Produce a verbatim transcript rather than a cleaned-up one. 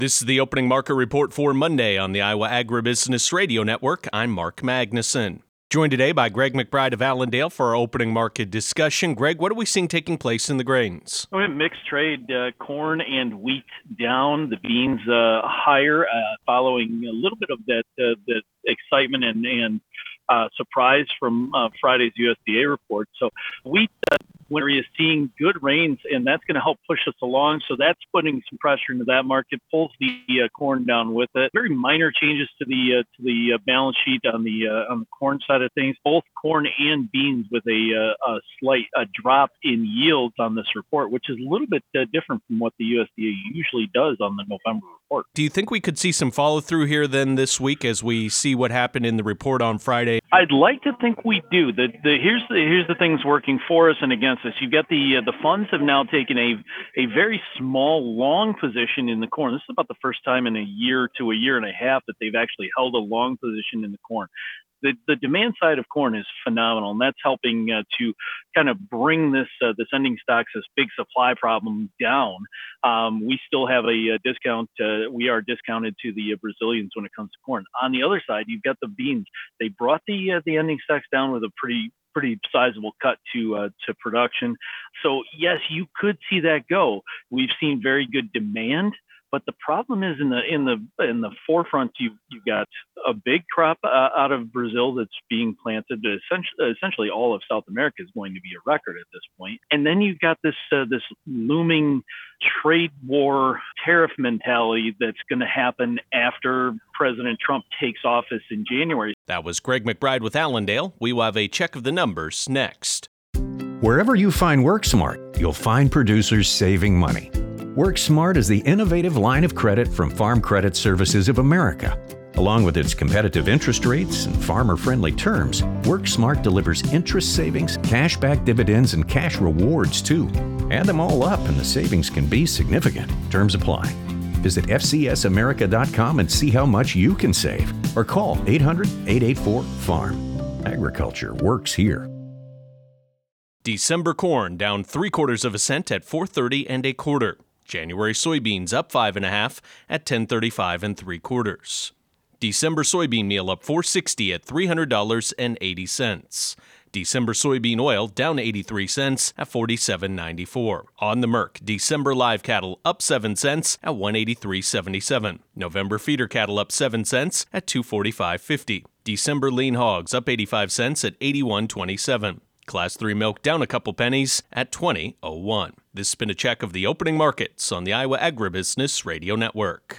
This is the opening market report for Monday on the Iowa Agribusiness Radio Network. I'm Mark Magnuson. Joined today by Greg McBride of Allendale for our opening market discussion. Greg, what are we seeing taking place in the grains? We have mixed trade, uh, corn and wheat down, the beans uh, higher, uh, following a little bit of that uh, that excitement and, and uh, surprise from uh, Friday's U S D A report. So wheat uh, winter is seeing good rains, and that's going to help push us along. So that's putting some pressure into that market, pulls the uh, corn down with it. Very minor changes to the uh, to the uh, balance sheet on the uh, on the corn side of things. Both corn and beans with a, uh, a slight a drop in yields on this report, which is a little bit uh, different from what the U S D A usually does on the November report. Do you think we could see some follow through here then this week as we see what happened in the report on Friday? I'd like to think we do. The, the here's the here's the things working for us and against us. You've got the uh, the funds have now taken a a very small long position in the corn. This is about the first time in a year to a year and a half that they've actually held a long position in the corn. The, the demand side of corn is phenomenal, and that's helping uh, to kind of bring this uh, this ending stocks, this big supply problem down. Um, we still have a, a discount. Uh, we are discounted to the uh, Brazilians when it comes to corn. On the other side, you've got the beans. They brought the uh, the ending stocks down with a pretty pretty sizable cut to uh, to production. So yes, you could see that go. We've seen very good demand. But the problem is in the in the in the forefront, you you've got a big crop uh, out of Brazil that's being planted. Essentially, essentially, all of South America is going to be a record at this point. And then you've got this uh, this looming trade war tariff mentality that's going to happen after President Trump takes office in January. That was Greg McBride with Allendale. We will have a check of the numbers next. Wherever you find WorkSmart, you'll find producers saving money. WorkSmart is the innovative line of credit from Farm Credit Services of America. Along with its competitive interest rates and farmer-friendly terms, WorkSmart delivers interest savings, cashback dividends, and cash rewards, too. Add them all up, and the savings can be significant. Terms apply. Visit F C S America dot com and see how much you can save. Or call eight hundred, eight eight four, farm. Agriculture works here. December corn down three quarters of a cent at four thirty and a quarter. January soybeans up five and a half at ten thirty-five and three quarters. December soybean meal up four sixty at three hundred dollars and eighty cents. December soybean oil down eighty-three cents at forty-seven ninety-four. On the Merc, December live cattle up seven cents at one eighty-three seventy-seven. November feeder cattle up seven cents at two forty-five fifty. December lean hogs up eighty-five cents at eighty-one twenty-seven. Class three milk down a couple pennies at twenty oh one. This has been a check of the opening markets on the Iowa Agribusiness Radio Network.